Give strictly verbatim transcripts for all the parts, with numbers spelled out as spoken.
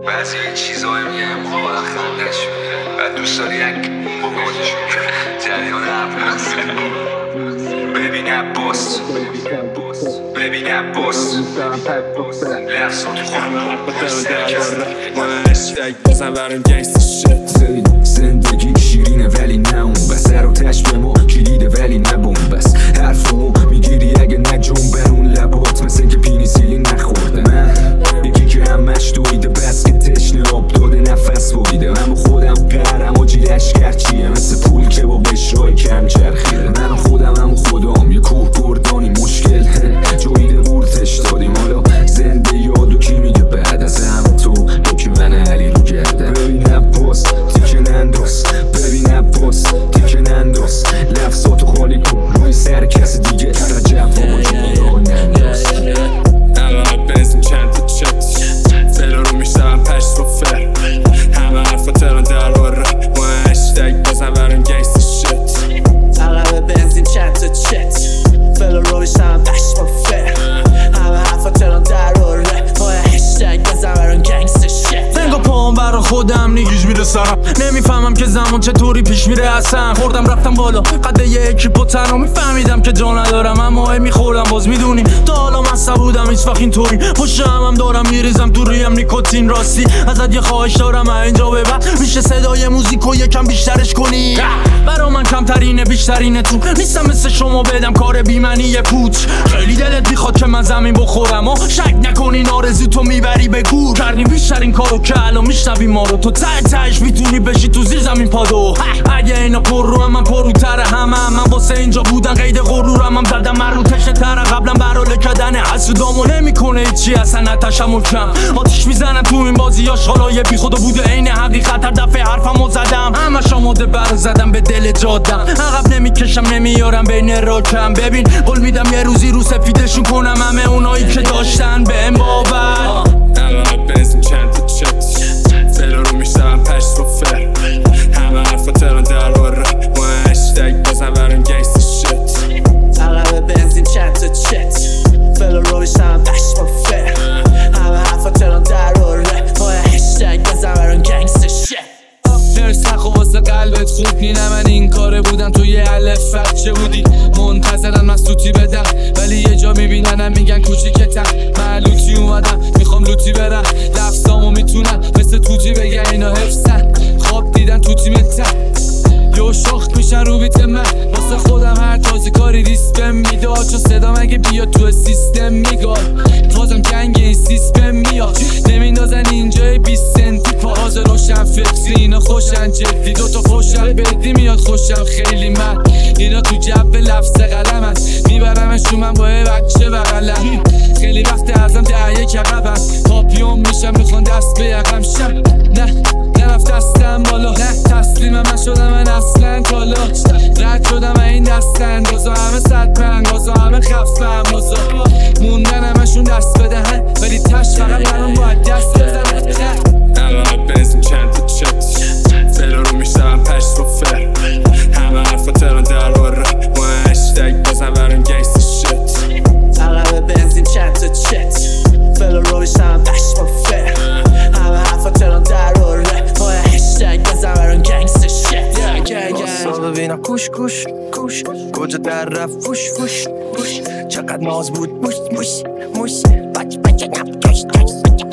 بعضی چیزایی میگم موقع خندش بعد دوست داری یک بکنش جریان عباس ببین عباس ببین عباس لفظات خود بزن برم گنگست شت. زندگی شیرینه ولی نه اون بس، سر و تش به ما کلیده ولی نه بومبس. حرفمو میگیری اگه نه جنبه اون لبات مثل که پینیسیلین نخورده. من یکی که همش دویده بس که تشنه آب داده نفس بریده. من خودم قهرم و جیلش کرچیه مثل پول که با بشرای کم چرخیده. من خودم هم خودم یه کوه گردانی مشکل جویده بورتش دادیم. حالا زنده یادو کی میگه بعد از هم تو یکی من علی رو گرده. ببین عباس تیکه ننداز، ببین عباس تیکه ننداز، لفظاتو خالی کن روی سر کس دیگه رجب بابا جون رو ننداز. الان بنزین چند تا چت فلو رو میشتم پش با فر همه حرفا تران در باره ما هشتگ بزن برم گنگست شت. عقب بنزین چند تا چت فلو رو میشتم پش با فر همه حرفا تران در باره ما هشتگ بزن برم گنگست شت. نگاه پاهم برا خودم نیگیش میرسم، نمیفهمم که زمان چطوری پیش میره اصلا. خوردم رفتم بالا قده یه اکیپ و تنها میفهمیدم که جا ندارم اما هی میخورم باز میدونی تا حالا مصب بودم هیچ وقت اینطوری. پشت همم دارم میریزم تو ریم نیکوتین. راستی ازت یه خواهش دارم اینجا به بعد میشه صدای موزیکو یکم بیشترش کنی. برا من کمترینه بیشترینه تو نیستم مثل شما بدم کار بیمنی پوچ. خیلی دلت میخواد که من زمین بخورم و شک نکنین آرزو تو میبری به گور. کردیم بیشترین کارو که الان میشنوی ما رو. تو ته تهش میتونی بشی تو زیر زمین پادو. اگه اینا پر رو هم من پروتره همه هم من واسه اینجا بودن قید غرورم هم زدم من رو تشه تره قبلا برال کدن حسودامو نمیکنه هیچی اصلا نتشم و کم آتیش میزنم تو این بازی ها شالای بی خدا بوده عین حقیقت. هر دفعه حرفمو زدم همش آماده برا زدم به دل جادم. عقب نمیکشم نمیارم بین راکم. ببین قول میدم یه روزی رو سفیدشون کنم همه اونایی که داشتن بهم باور. الان بنزین چند تا چت فلو رو میشتم پش با فر همه حرفا تران در باره ما هشتگ بزن برم گنگست شت. عقب بنزین چند تا چت فلو رو میشتم پش با فر همه حرفا تران در باره ما هشتگ بزن برم گنگست شت. نرس نخو واسه قلبت خوب نینه من این کاره بودم تو یه علف بچه بودی منتظرم از توتی بدم ولی یه جا میبیننم میگن کوچیکتم. من لوتی اومدم میخوام لوتی برم لفظامو میتونم مثل توتی بگن اینا حفظن. خواب دیدن تو تیمتم یو شخت میشن رو بیت من واسه خودم هر تازه کاری ریسپم میداد چون صدام اگه بیاد تو سیستم میگاد بازم گنگ این سیستم میاد نمیندازن اینجای بیست سنتی پاز روشن فکری اینا خوشن جدی دوتا خوشن بدی میاد خوشم خیلی من اینا تو جب لفظ قلمن میبرمشون من با یه بچه بغلم. خیلی وقت ازم ده یک عقبم پاپیون میشم میخوان دست به یقم شم نه نرفت دستم بالا نه تسلیم من شدم من اصلا کالا رد شدم این دست اندازا همه صد پنگازا همه خفه امازا موندن همشون دست بدهن ولی تش فقط منم باید دست بزنن. الان بنزین چند تا چت فلو رو میشتم پش با فر همه حرفا تران در باره ما هشتگ بزن برم گنگست شت. عقب بنزین چند تا چت فلو رو میشتم پش با فر همه حرفا تران در باره ما هشتگ بزن برم گنگست شت. آسا ببینم کوش کوش کوش کجا در رفت فوش فوش فوش چقدر ناز بود موش موش موش بچ بچه نب کش کش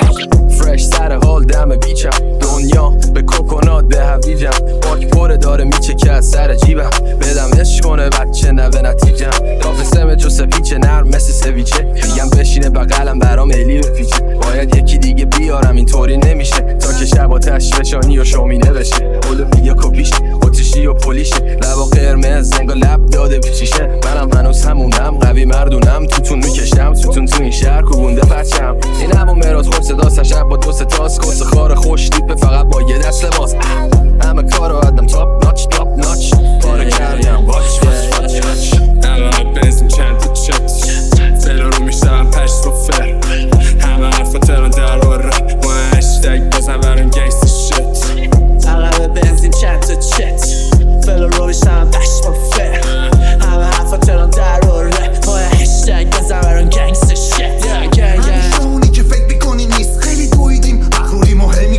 فرش سر حال دم بیچم دنیا به کوکونات به هویجم باک پره داره میچه که از سر جیبم بدم عشق کنه بچه نه به نتیجم کافه سمه جو سویچه نرم مثل سویچه میگم بشینه بقلم برام الی بپیچه باید یکی دیگه بیارم اینطوری نمیشه تا که شب آتش فشانی و شومینه بشه اولویا کپیش آتیشی و پولیشه لبا قرمز زنگا لب داده بیچیشه منم هنوز همونم قوی مردونم توتون میکشم توتون تو این شهر کوبونده بچم این همون مراز خوب صدا شب با دو ستاس کس خار خوش دیپه فقط با یه دست لباس همه کارو آدم تاپ ناچ تاپ ناچ پاره کردم واچ واچ واچ واچ. الان بنزین چند تا چت فلو رو میشتم پش با فر همه حرفا تران در باره ما هشتگ بزن برم گنگست شت. عقب بنزین چند تا چت فلو رو میشتم پش با فر همه حرفا تران در باره ما هشتگ بزن برم گنگست شت. اونی که فکر میکنی نیست خیلی دویدیم مغروری مهم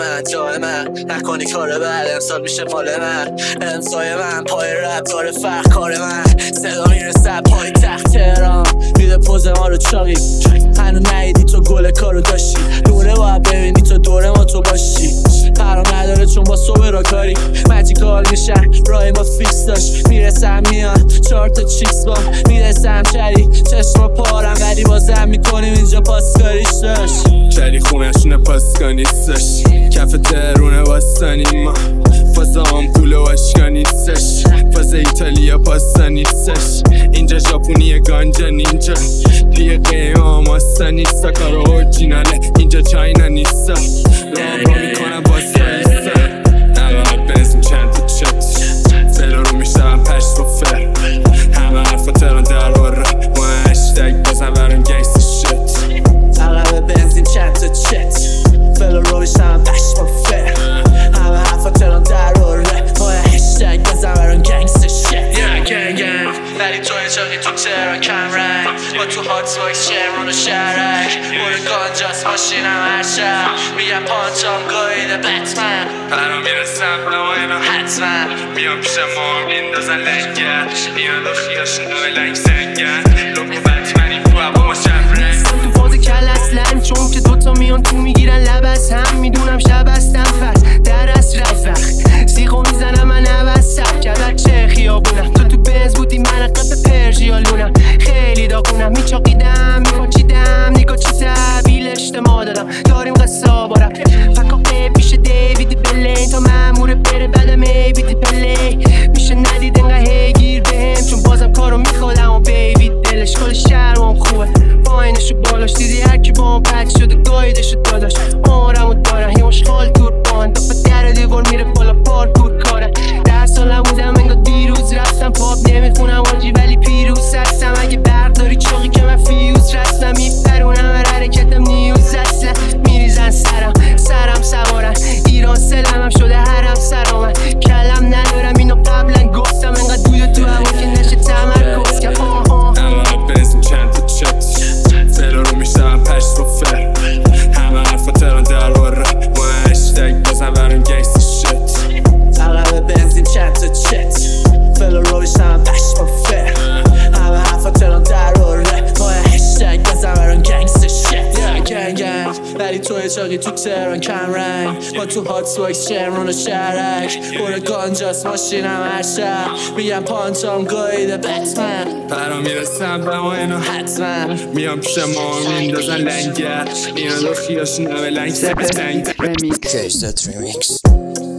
من جای من نکنی کار بعد امسال میشه مال من امضای من پای رب داره فرق کار من صدا میرسه پای تخت تهران میده پوز ما رو چاقی هنو نیدی تو گل کارو داشتی دوره باید ببینی تو دوره ما تو باشی قرار نداره چون با صبح را کاری مجیکال میشن رای ما فیکس داشت میرسم میان چهار تا چیکس با میرسم چری چشم پارم ولی بازم میکنیم اینجا پاسکاریش داشت چری خونشونه پاسکا نیستش کف تهرونه باستانی ما فاز آمپول و اشکا نیستش فاز ایتالیا پاستا نیستش اینجا ژاپونی گانجا نینجا دیگه قیمه ماستا نیستا کار اورجیناله اینجا چاینا نیستا رابا میکنم باستا نیستا نقاب بنزین چند تا چت فلو رو میشتم پشت با فر همه حرفا تران در باره ما هشتگ بزن برم گنگست شت عقب بنزین چند تا چت فلو رو میشتم پشت با فر همه حرفا تران در باره ما هشتگ بزن برم گنگست شت گنگ گنگ ولی توی چاقی تو تهران کم رنگ با تو هات وایس شمرون و شرک برو گانجاست ماشینم هر شب میگم پانچام گاییده بتمن برام میرسم نماینا حتما میام پیش ما میندازن لنگر میان و خیاشون دوه لنگ سنگر لوگو بتمنی تو هوا ما شب رنگ تو فاز کل اصلا چون که دوتا میان تو میگیرن لب از هم میدونم شب هستم فس در از رفت وقت سیخو میزنم من عوض سب کردر چه خیابونم تو تو بنز بودی من قب پرژیالونم خیلی داغونم میچاقیدم میپاچیدم نگاه چی تحویل اجتماع دادم داریم قصه بارم فکا قیب میشه دیویدی بلین تا ماموره بره بعدم ایویدی پلی میشه ندید انقه هی بهم چون بازم کارو میخوادم و بیبی دلش کل شهرم خوبه پایینشو بالاش دیدی هرکی با هم پک شده گایدشو داداش آرمو دارن یه مشغال تور بان تا به در دیوار میره بالا پارکور کارن در سال نبودم انگاه دیروز رفتم پاپ نمیخونم آجی ولی پیروز هستم اگه برق داری چاقی که من فیوز رستم میپرونم هر حرکتم نیوز اصلا میریزن سرم سرم سوارن ایران سلمم شده هرم سرامن کلم ندارم اینو قبلا گفتم انقدر دود تو هوا که نشه تمرکز که آه آه نقاب بنزین چند تا چت فلو رو میشتم پشت با فر همه حرفا تران در باره ما هشتگ بزن برم گنگست شت عقب بنزین چند تا چت فلو رو میشتم پشت با فر همه حرفا تران در باره ما هشتگ بزن برم گنگست شت گنگ گنگ ولی توی چاقی تو تهران کم رنگ با تو هات وایس شمرون و شرک برو گانجاست ماشینم هر شب میگم پانچام گاییده بتمن برام میرسم نماینا حتما میام پیش ما میندازن لنگر اینا دو خیاشون دوه لنگ سنگر Remix.